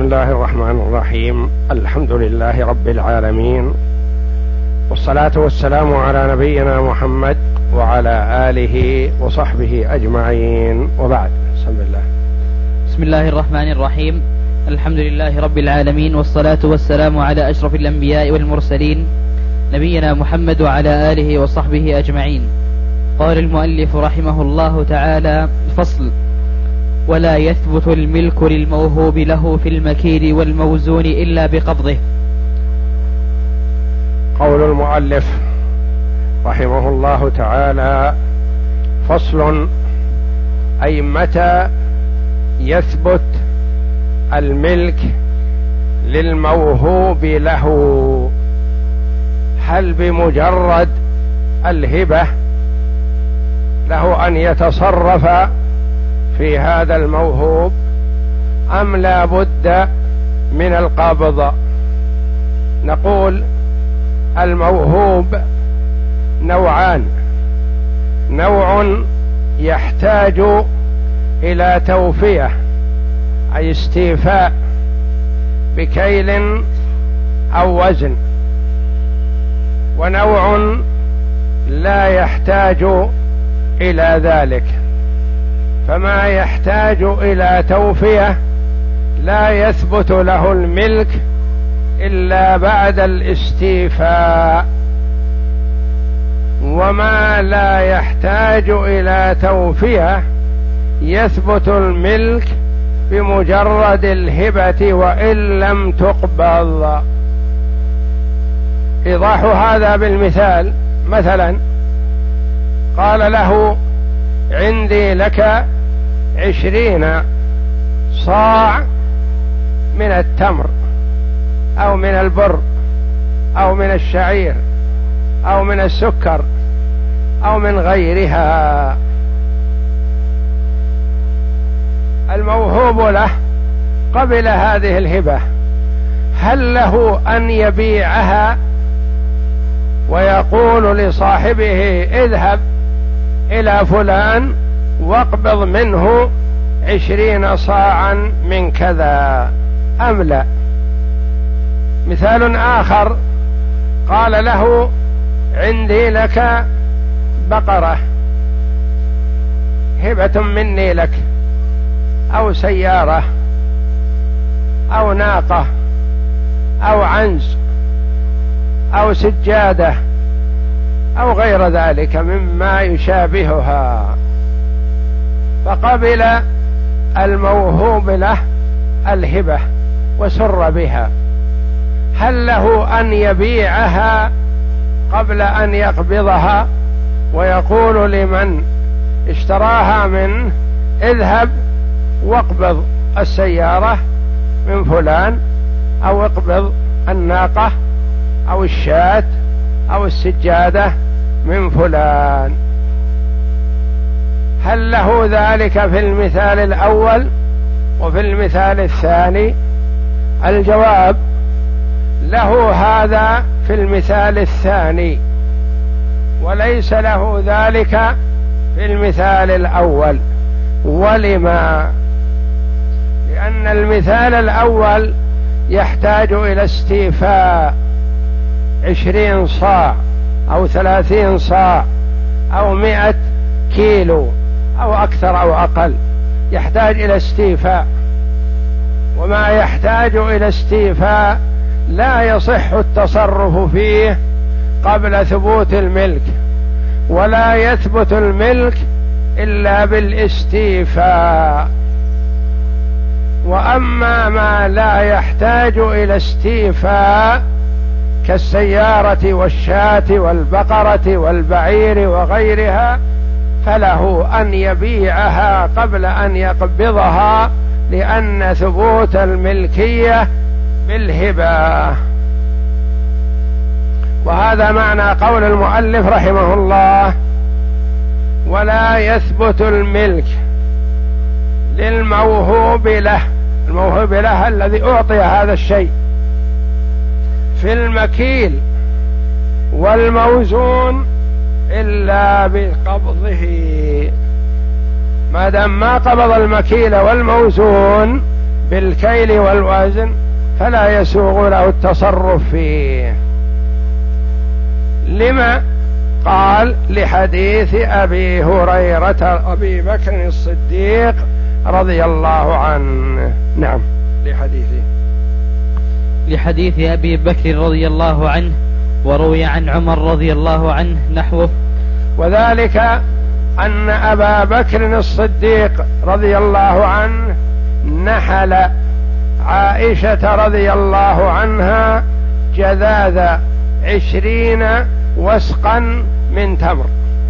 الله الرحمن الرحيم. الحمد لله رب العالمين، والصلاة والسلام على نبينا محمد وعلى آله وصحبه أجمعين، وبعد. بسم الله الرحمن الرحيم. الحمد لله رب العالمين، والصلاة والسلام على أشرف الأنبياء والمرسلين نبينا محمد وعلى آله وصحبه أجمعين. قال المؤلف رحمه الله تعالى: فصل: ولا يثبت الملك للموهوب له في المكيل والموزون إلا بقبضه. قول المؤلف رحمه الله تعالى: فصل، أي متى يثبت الملك للموهوب له؟ هل بمجرد الهبة له أن يتصرف في هذا الموهوب، أم لا بد من القبض؟ نقول الموهوب نوعان: نوع يحتاج إلى توفية أي استيفاء بكيل أو وزن، ونوع لا يحتاج إلى ذلك. فما يحتاج إلى توفية لا يثبت له الملك إلا بعد الاستيفاء، وما لا يحتاج إلى توفية يثبت الملك بمجرد الهبة وإن لم تقبض. إيضاح هذا بالمثال: مثلا قال له: عندي لك 20 صاع من التمر أو من البر أو من الشعير أو من السكر أو من غيرها. الموهوب له قبل هذه الهبة، هل له أن يبيعها ويقول لصاحبه: اذهب إلى فلان واقبض منه 20 صاعا من كذا، أم لا؟ مثال آخر: قال له: عندي لك بقرة هبة مني لك، أو سيارة أو ناقة أو عنز أو سجادة أو غير ذلك مما يشابهها، فقبل الموهوب له الهبة وسر بها، هل له أن يبيعها قبل أن يقبضها ويقول لمن اشتراها منه: اذهب واقبض السيارة من فلان، أو اقبض الناقة أو الشاة أو السجادة من فلان؟ هل له ذلك في المثال الأول وفي المثال الثاني؟ الجواب: له هذا في المثال الثاني، وليس له ذلك في المثال الأول. ولما؟ لأن المثال الأول يحتاج إلى استيفاء 20 صاع أو 30 صاع أو 100 كيلو أو أكثر أو أقل، يحتاج إلى استيفاء، وما يحتاج إلى استيفاء لا يصح التصرف فيه قبل ثبوت الملك، ولا يثبت الملك إلا بالاستيفاء. وأما ما لا يحتاج إلى استيفاء كالسيارة والشاة والبقرة والبعير وغيرها، فله أن يبيعها قبل أن يقبضها، لأن ثبوت الملكية بالهبة. وهذا معنى قول المؤلف رحمه الله: ولا يثبت الملك للموهوب له، الموهوب له الذي أعطي هذا الشيء، في المكيل والموزون إلا بقبضه. ما دام ما قبض المكيل والموزون بالكيل والوزن فلا يسوغ له التصرف فيه. لما؟ قال لحديث أبي هريرة أبي بكر الصديق رضي الله عنه. نعم، لحديث أبي بكر رضي الله عنه، وروي عن عمر رضي الله عنه نحوه. وذلك أن أبا بكر الصديق رضي الله عنه نحل عائشة رضي الله عنها جذاذ 20 وسقا من تمر،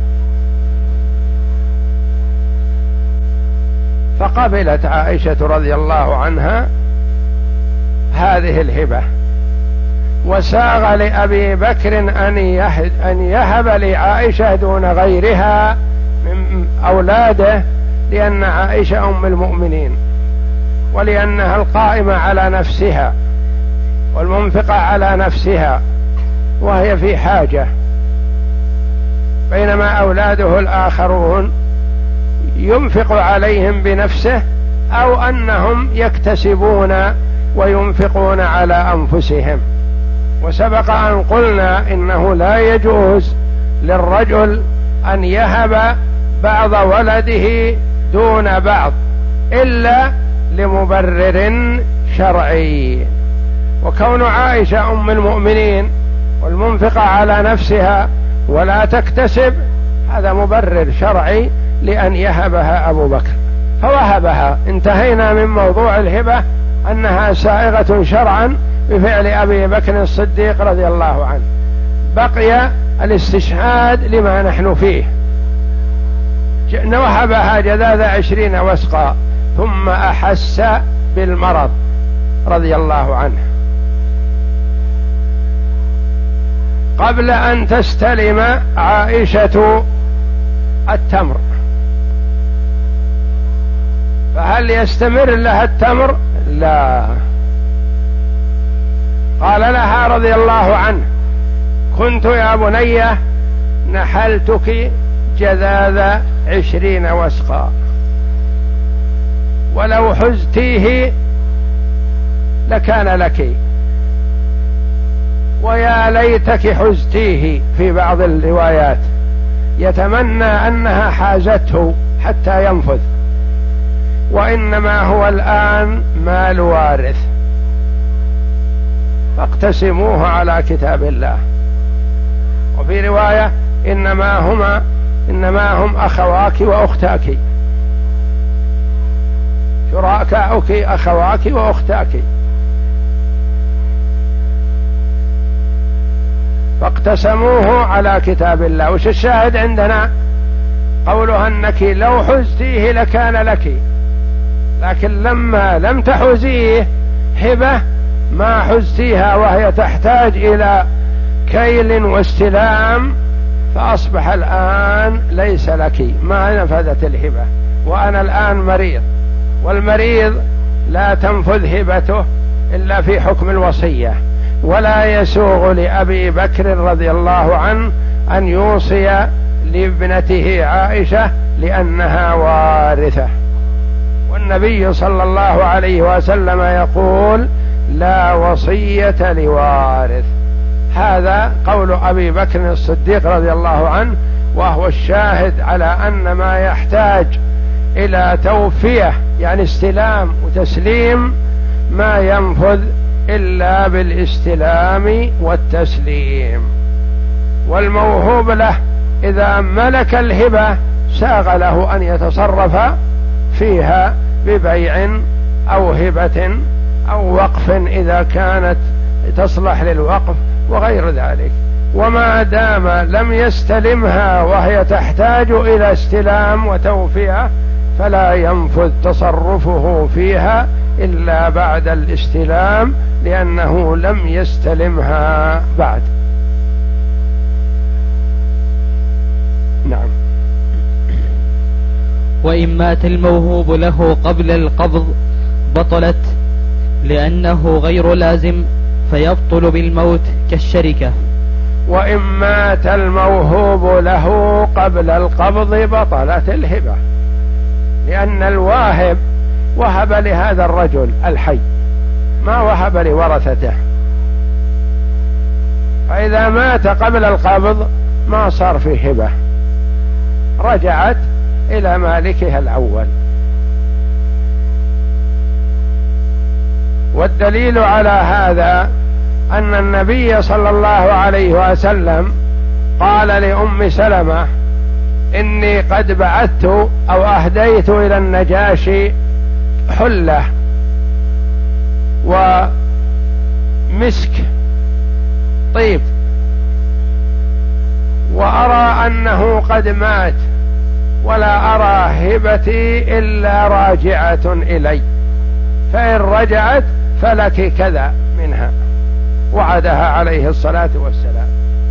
فقبلت عائشة رضي الله عنها هذه الهبة، وساغ لأبي بكر أن يهب لعائشة دون غيرها من أولاده، لأن عائشة أم المؤمنين، ولأنها القائمة على نفسها والمنفقة على نفسها وهي في حاجة، بينما أولاده الآخرون ينفق عليهم بنفسه أو أنهم يكتسبون وينفقون على أنفسهم. وسبق أن قلنا إنه لا يجوز للرجل أن يهب بعض ولده دون بعض إلا لمبرر شرعي، وكون عائشة أم المؤمنين والمنفقة على نفسها ولا تكتسب هذا مبرر شرعي لأن يهبها أبو بكر، فوهبها. انتهينا من موضوع الهبة أنها سائغة شرعا بفعل أبي بكر الصديق رضي الله عنه. بقي الاستشهاد لما نحن فيه. وهبها جذاذ 20 وسقا ثم أحس بالمرض رضي الله عنه قبل أن تستلم عائشة التمر، فهل يستمر لها التمر؟ لا. قال لها رضي الله عنه: كنت يا بنية نحلتك جذاذ 20 وسقا، ولو حزتيه لكان لك، ويا ليتك حزتيه في بعض الروايات، يتمنى أنها حازته حتى ينفذ، وإنما هو الآن مال وارث فاقتسموه على كتاب الله. وفي رواية إنما هم أخواك وأختاك، شركاؤك أخواك وأختاك، فاقتسموه على كتاب الله. وش الشاهد عندنا؟ قولها أنك لو حزتيه لكان لك، لكن لما لم تحزيه هبة ما حزتيها وهي تحتاج إلى كيل واستلام، فأصبح الآن ليس لك، ما نفذت الهبة. وأنا الآن مريض، والمريض لا تنفذ هبته إلا في حكم الوصية، ولا يسوغ لأبي بكر رضي الله عنه أن يوصي لابنته عائشة لأنها وارثة. والنبي صلى الله عليه وسلم يقول: لا وصية لوارث. هذا قول أبي بكر الصديق رضي الله عنه، وهو الشاهد على أن ما يحتاج إلى توفية يعني استلام وتسليم ما ينفذ إلا بالاستلام والتسليم. والموهوب له إذا ملك الهبة ساغ له أن يتصرف فيها ببيع أو هبة أو وقف إذا كانت تصلح للوقف وغير ذلك. وما دام لم يستلمها وهي تحتاج إلى استلام وتوفية فلا ينفذ تصرفه فيها إلا بعد الاستلام، لأنه لم يستلمها بعد. نعم. وإن مات الموهوب له قبل القبض بطلت، لأنه غير لازم فيبطل بالموت كالشركة. وإن مات الموهوب له قبل القبض بطلت الهبة، لأن الواهب وهب لهذا الرجل الحي، ما وهب لورثته، فإذا مات قبل القبض ما صار فيه هبة، رجعت إلى مالكها الأول. والدليل على هذا أن النبي صلى الله عليه وسلم قال لأم سلمة: إني قد بعثت أو أهديت إلى النجاشي حلة ومسك طيب، وأرى أنه قد مات، ولا أرى هبتي إلا راجعة إلي، فإن رجعت فلك كذا منها، وعدها عليه الصلاة والسلام.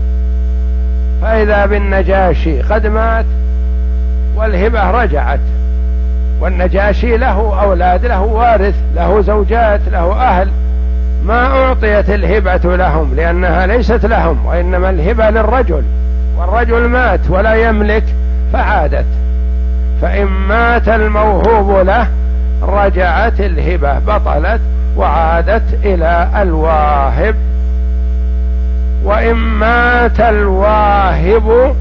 فإذا بالنجاشي قد مات والهبة رجعت، والنجاشي له أولاد، له وارث، له زوجات، له أهل، ما أعطيت الهبة لهم لأنها ليست لهم، وإنما الهبة للرجل، والرجل مات ولا يملك فعادت. فإن مات الموهوب له رجعت الهبة، بطلت وعادت إلى الواهب. وإن مات الواهب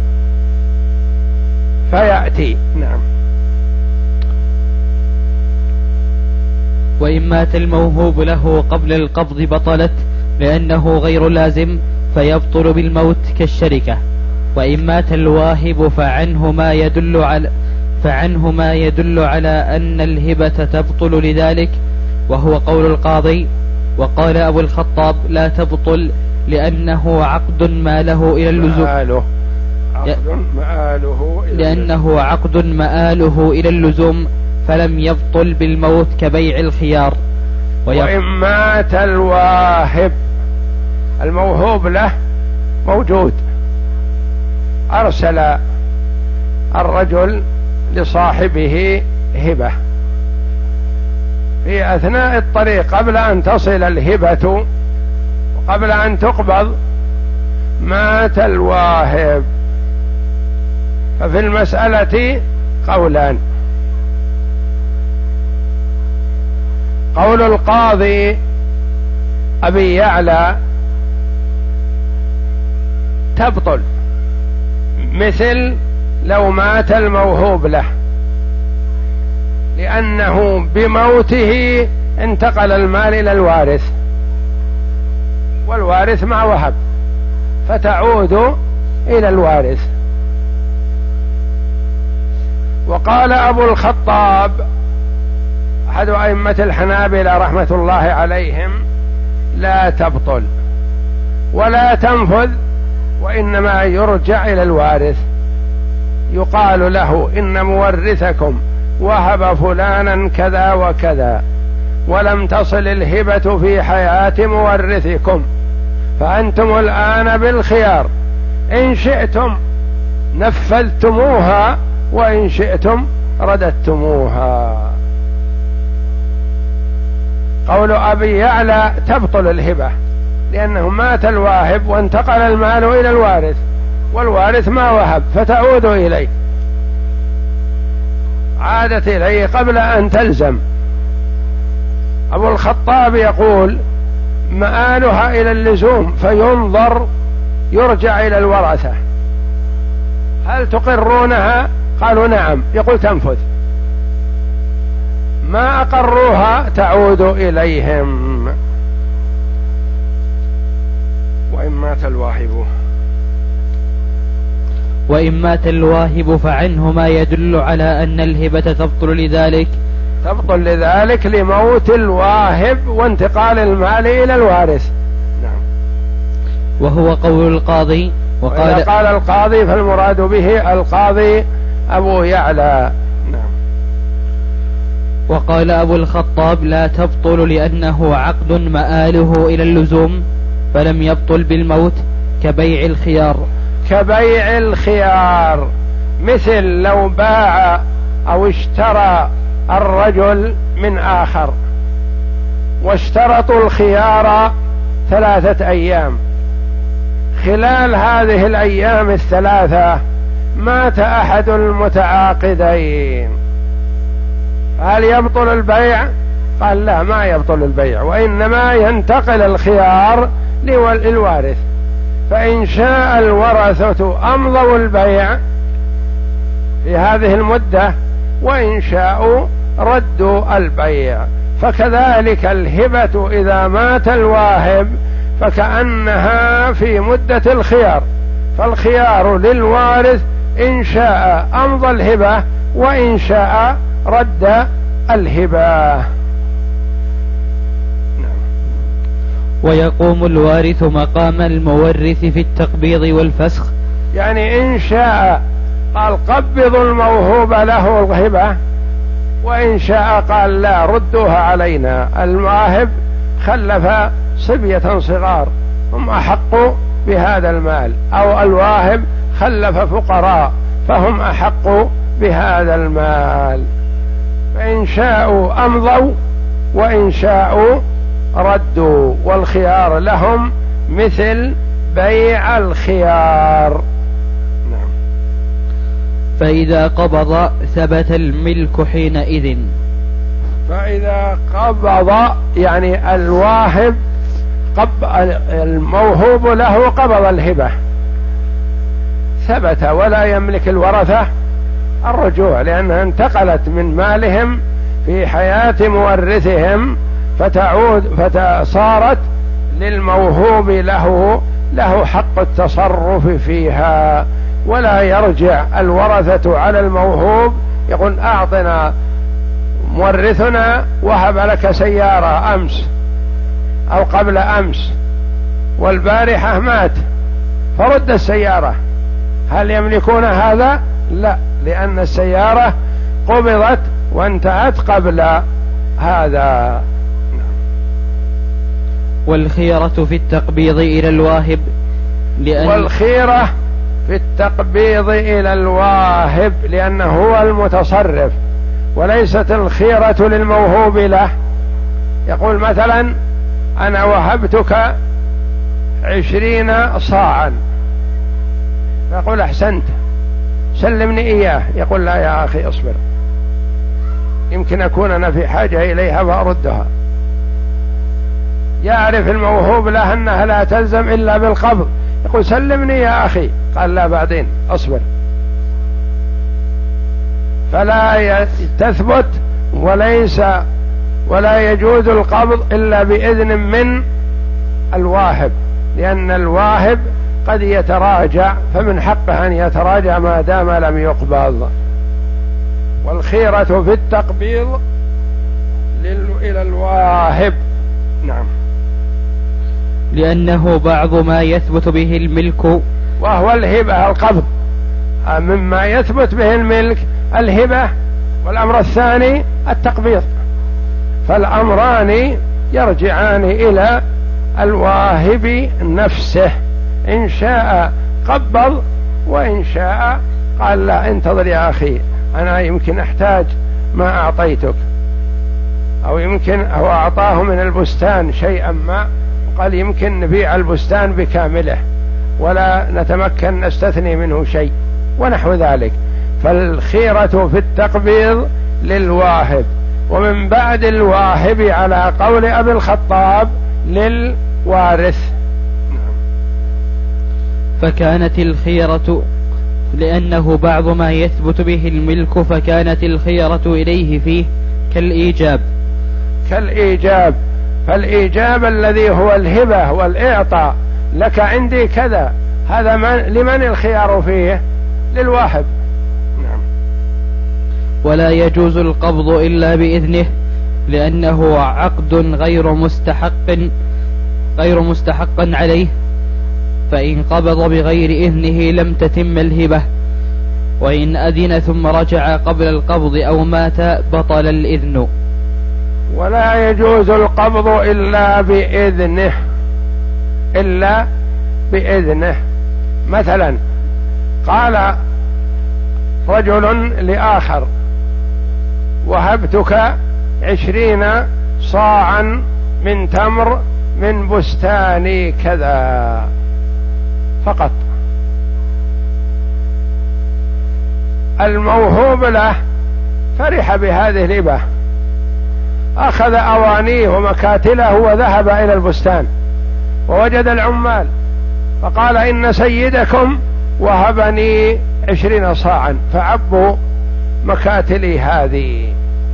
فيأتي. نعم. وإن مات الموهوب له قبل القبض بطلت، لأنه غير لازم فيبطل بالموت كالشركة. وإن مات الواهب فعنه ما يدل على أن الهبة تبطل لذلك، وهو قول القاضي. وقال أبو الخطاب: لا تبطل لأنه عقد ماله إلى اللزوم، لأنه عقد مآله إلى اللزوم فلم يبطل بالموت كبيع الخيار. وإن مات الواهب، الموهوب له موجود، أرسل الرجل لصاحبه هبة في أثناء الطريق قبل أن تصل الهبة وقبل أن تقبض، مات الواهب. ففي المسألة قولان: قول القاضي أبي يعلى تبطل، مثل لو مات الموهوب له، لأنه بموته انتقل المال إلى الوارث، والوارث ما وهب، فتعود إلى الوارث. وقال أبو الخطاب أحد أئمة الحنابلة رحمة الله عليهم: لا تبطل ولا تنفذ، وإنما يرجع إلى الوارث، يقال له: إن مورثكم وهب فلانا كذا وكذا، ولم تصل الهبة في حياة مورثكم، فأنتم الآن بالخيار، إن شئتم نفذتموها وإن شئتم رددتموها. قول أبي يعلى تبطل الهبة، لأنه مات الواهب وانتقل المال إلى الوارث، والوارث ما وهب، فتعود إليه، عادت إليه قبل أن تلزم. أبو الخطاب يقول: مآلها إلى اللزوم، فينظر، يرجع إلى الورثة: هل تقرونها؟ قالوا نعم، يقول تنفذ. ما أقروها تعود إليهم. وإن مات الواهب فعنه ما يدل على أن الهبة تبطل لذلك لموت الواهب وانتقال المال إلى الوارث. نعم. وهو قول القاضي. وقال القاضي فالمراد به القاضي أبو يعلى. نعم. وقال أبو الخطاب: لا تبطل لأنه عقد مآله إلى اللزوم فلم يبطل بالموت كبيع الخيار. مثل لو باع أو اشترى الرجل من آخر واشترطوا الخيار 3 أيام، خلال هذه الأيام الثلاثة مات أحد المتعاقدين، هل فهل يبطل البيع؟ قال لا، ما يبطل البيع، وإنما ينتقل الخيار للوارث. فإن شاء الورثة أمضوا البيع في هذه المدة، وإن شاءوا ردوا البيع. فكذلك الهبة إذا مات الواهب فكأنها في مدة الخيار، فالخيار للوارث إن شاء أمضى الهبة وإن شاء رد الهبة. ويقوم الوارث مقام المورث في التقبيض والفسخ. يعني إن شاء قال قبضوا الموهوب له الهبة، وإن شاء قال لا، ردوها علينا، المواهب خلف صبية صغار هم أحق بهذا المال، أو الواهب خلف فقراء فهم أحق بهذا المال. فإن شاءوا أمضوا وإن شاءوا ردوا، والخيار لهم مثل بيع الخيار. نعم. فإذا قبض ثبت الملك حينئذ. فإذا قبض يعني الواهب الموهوب له قبض الهبة ثبت، ولا يملك الورثة الرجوع، لأنها انتقلت من مالهم في حياة مورثهم فصارت للموهوب له حق التصرف فيها، ولا يرجع الورثة على الموهوب يقول أعطنا، مورثنا وهب لك سيارة أمس أو قبل أمس والبارحة مات فرد السيارة، هل يملكون هذا؟ لا، لأن السيارة قبضت وانتهت قبل هذا. والخيرة في التقبيض إلى الواهب، والخيرة في التقبيض إلى الواهب لأنه هو المتصرف، وليست الخيرة للموهوب له. يقول مثلا أنا وهبتك 20 صاعا، يقول أحسنت سلمني إياه، يقول لا يا أخي اصبر، يمكن أكون أنا في حاجة إليها فأردها. يعرف الموهوب له أنها لا تلزم إلا بالقبض، يقول سلمني يا أخي، قال لا بعدين أصبر. فلا تثبت ولا يجوز القبض إلا بإذن من الواهب، لأن الواهب قد يتراجع، فمن حقه أن يتراجع ما دام لم يقبض. والخيرة في التقبيض إلى الواهب. نعم. لأنه بعض ما يثبت به الملك، وهو الهبة القبض، مما يثبت به الملك الهبة، والأمر الثاني التقبيض، فالأمران يرجعان إلى الواهب نفسه، إن شاء قبض وإن شاء قال لا انتظر يا أخي أنا يمكن أحتاج ما أعطيتك، أو يمكن هو أعطاه من البستان شيئا ما، قال يمكن نبيع البستان بكامله ولا نتمكن نستثني منه شيء ونحو ذلك. فالخيرة في التقبيض للواهب، ومن بعد الواهب على قول أبي الخطاب للوارث. فكانت الخيرة، لأنه بعض ما يثبت به الملك، فكانت الخيرة إليه فيه كالإيجاب. فالإيجاب الذي هو الهبة والإعطاء، لك عندي كذا، هذا لمن الخيار فيه؟ للواهب. نعم. ولا يجوز القبض إلا بإذنه، لأنه عقد غير مستحق عليه، فإن قبض بغير إذنه لم تتم الهبة، وإن أذن ثم رجع قبل القبض أو مات بطل الإذن. ولا يجوز القبض إلا بإذنه. مثلا قال رجل لآخر وهبتك 20 صاعا من تمر من بستاني كذا فقط، الموهوب له فرح بهذه الهبة أخذ أوانيه ومكاتله وذهب إلى البستان ووجد العمال فقال إن سيدكم وهبني 20 صاعا فعبوا مكاتلي هذه،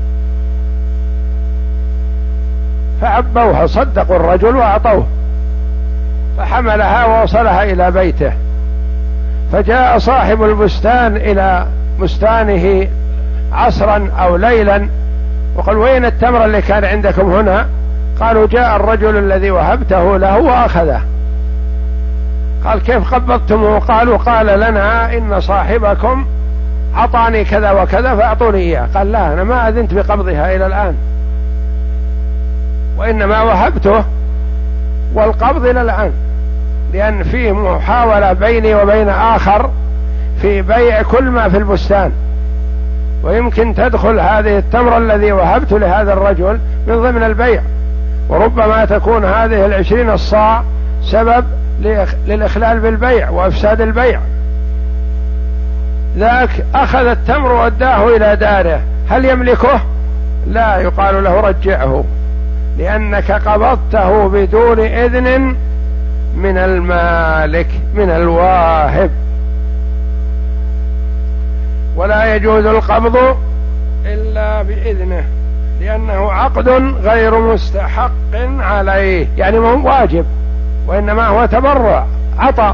فعبوها، صدقوا الرجل وأعطوه، فحملها ووصلها إلى بيته. فجاء صاحب البستان إلى بستانه عصرا أو ليلا وقال وين التمر اللي كان عندكم هنا؟ قالوا جاء الرجل الذي وهبته له وأخذه. قال كيف قبضتموه؟ قالوا قال لنا إن صاحبكم أعطاني كذا وكذا فأعطوني إياه. قال لا، أنا ما أذنت بقبضها إلى الآن، وإنما وهبته والقبض إلى الآن، لأن فيه محاولة بيني وبين آخر في بيع كل ما في البستان، ويمكن تدخل هذه التمر الذي وهبت لهذا الرجل من ضمن البيع، وربما تكون هذه 20 الصاع سبب للإخلال بالبيع وإفساد البيع. ذاك أخذ التمر ووداه إلى داره، هل يملكه؟ لا، يقال له رجعه، لأنك قبضته بدون إذن من المالك من الواهب، ولا يجوز القبض إلا بإذنه، لأنه عقد غير مستحق عليه، يعني ما هو واجب وإنما هو تبرع عطاء.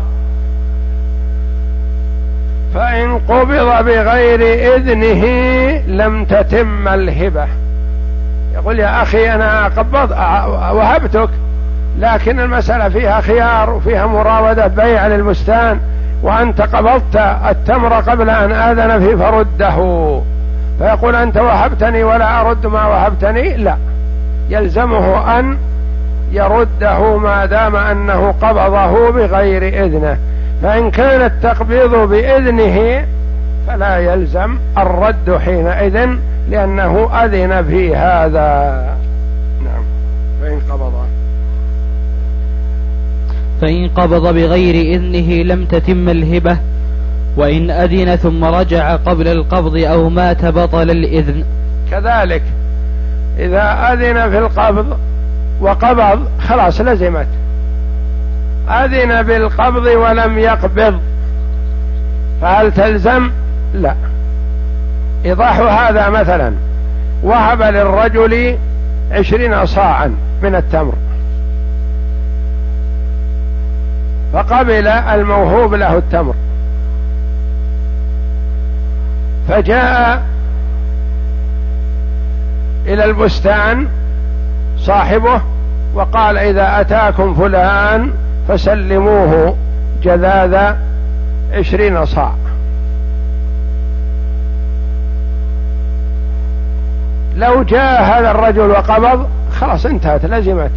فإن قبض بغير إذنه لم تتم الهبة. يقول يا أخي أنا وهبتك، لكن المسألة فيها خيار وفيها مراودة بيع للبستان، وأنت قبضت التمر قبل أن آذن فيه فرده، فيقول أنت وهبتني ولا أرد ما وهبتني؟ لا، يلزمه أن يرده ما دام أنه قبضه بغير إذنه. فإن كان التقبيض بإذنه فلا يلزم الرد حينئذ، لأنه أذن في هذا. نعم. فإن قبض بغير إذنه لم تتم الهبة، وإن أذن ثم رجع قبل القبض أو مات بطل الإذن. كذلك إذا أذن في القبض وقبض خلاص لزمت، أذن بالقبض ولم يقبض فهل تلزم؟ لا. إيضاح هذا مثلا وهب للرجل 20 صاعا من التمر، فقبل الموهوب له التمر، فجاء إلى البستان صاحبه وقال إذا أتاكم فلان فسلموه جذاذ 20 صاع. لو جاء هذا الرجل وقبض خلاص انتهت لزمت،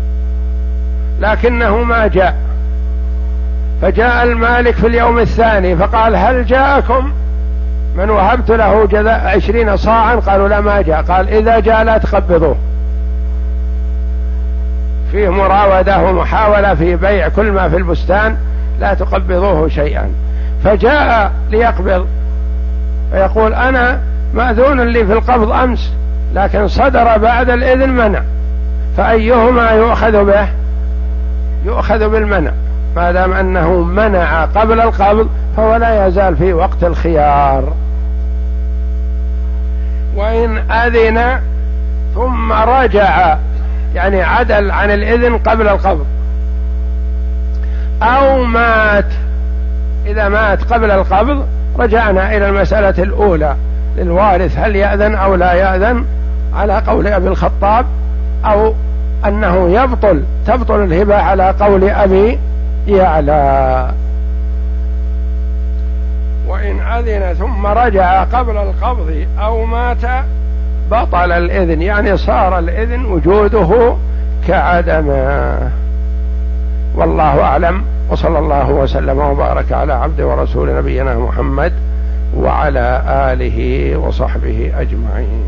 لكنه ما جاء، فجاء المالك في اليوم الثاني فقال هل جاءكم من وهبت له 20 صاعا؟ قالوا لا ما جاء. قال إذا جاء لا تقبضوه، فيه مراودة ومحاولة في بيع كل ما في البستان، لا تقبضوه شيئا. فجاء ليقبض فيقول أنا مأذون لي في القبض أمس، لكن صدر بعد الإذن منع، فأيهما يؤخذ به؟ يؤخذ بالمنع، ما دام أنه منع قبل القبض فهو لا يزال في وقت الخيار. وإن أذن ثم رجع، يعني عدل عن الإذن قبل القبض، أو مات، إذا مات قبل القبض رجعنا إلى المسألة الأولى للوارث هل يأذن أو لا يأذن، على قول أبي الخطاب، أو أنه تبطل الهبة على قول أبي يعلى. وإن أذن ثم رجع قبل القبض أو مات بطل الإذن، يعني صار الإذن وجوده كعدمه. والله أعلم، وصلى الله وسلم وبارك على عبد ورسول نبينا محمد وعلى آله وصحبه أجمعين.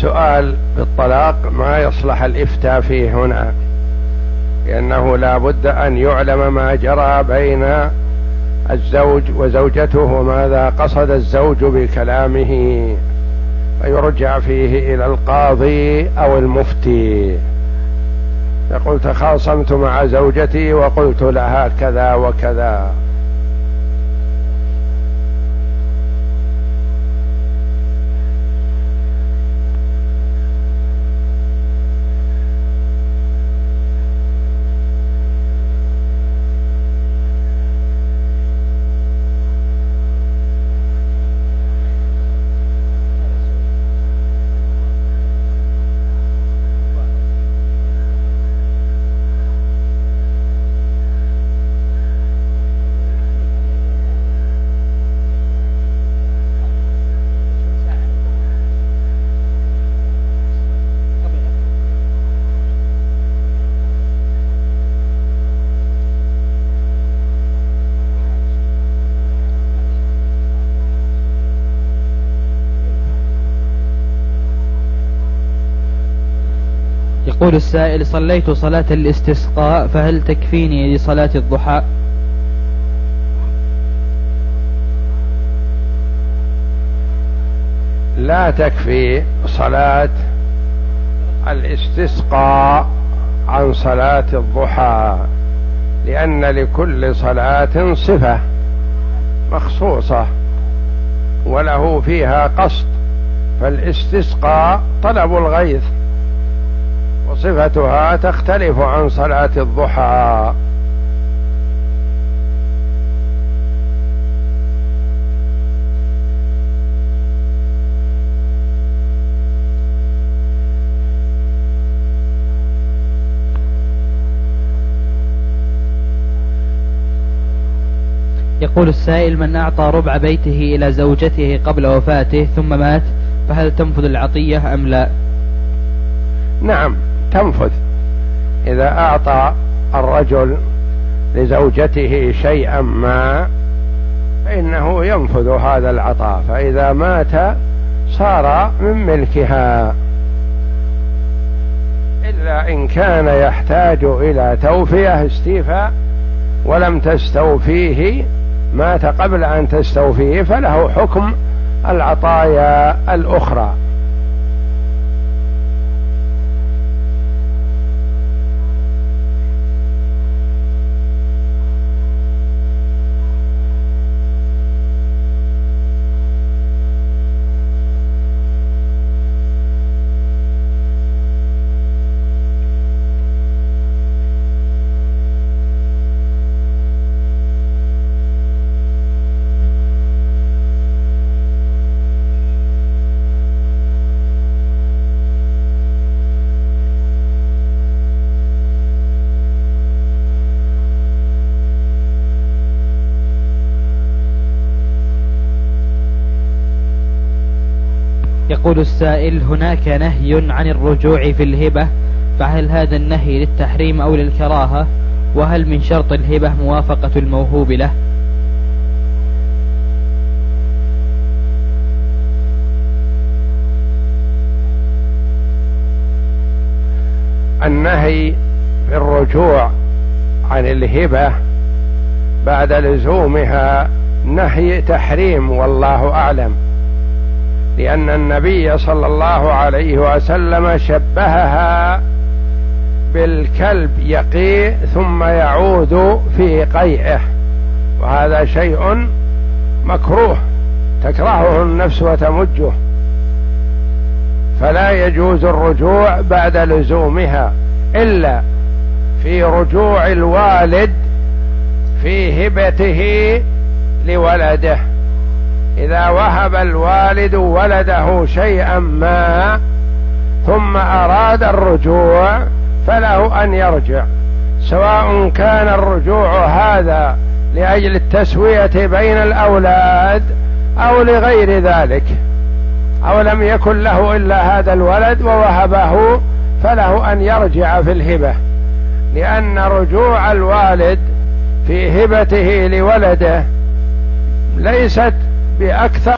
السؤال بالطلاق ما يصلح الإفتاء فيه هنا، لأنه لا بد أن يعلم ما جرى بين الزوج وزوجته، ماذا قصد الزوج بكلامه، فيرجع فيه إلى القاضي أو المفتي. يقول تخاصمت مع زوجتي وقلت لها كذا وكذا. يقول السائل: صليت صلاة الاستسقاء فهل تكفيني لصلاة الضحى؟ لا تكفي صلاة الاستسقاء عن صلاة الضحى، لأن لكل صلاة صفة مخصوصة وله فيها قصد، فالاستسقاء طلب الغيث وصفتها تختلف عن صلاة الضحى. يقول السائل: من أعطى ربع بيته إلى زوجته قبل وفاته ثم مات فهل تنفذ العطية أم لا؟ نعم تنفذ. إذا أعطى الرجل لزوجته شيئا ما فإنه ينفذ هذا العطاء، فإذا مات صار من ملكها، إلا إن كان يحتاج إلى توفية استيفاء ولم تستوفيه، مات قبل أن تستوفيه، فله حكم العطايا الأخرى. يقول السائل: هناك نهي عن الرجوع في الهبة، فهل هذا النهي للتحريم أو للكراهة؟ وهل من شرط الهبة موافقة الموهوب له؟ النهي في الرجوع عن الهبة بعد لزومها نهي تحريم والله أعلم، لأن النبي صلى الله عليه وسلم شبهها بالكلب يقيء ثم يعود في قيئه، وهذا شيء مكروه تكرهه النفس وتمجه، فلا يجوز الرجوع بعد لزومها إلا في رجوع الوالد في هبته لولده. إذا وهب الوالد ولده شيئا ما ثم أراد الرجوع فله أن يرجع، سواء كان الرجوع هذا لأجل التسوية بين الأولاد أو لغير ذلك، أو لم يكن له إلا هذا الولد ووهبه، فله أن يرجع في الهبة، لأن رجوع الوالد في هبته لولده ليست بأكثر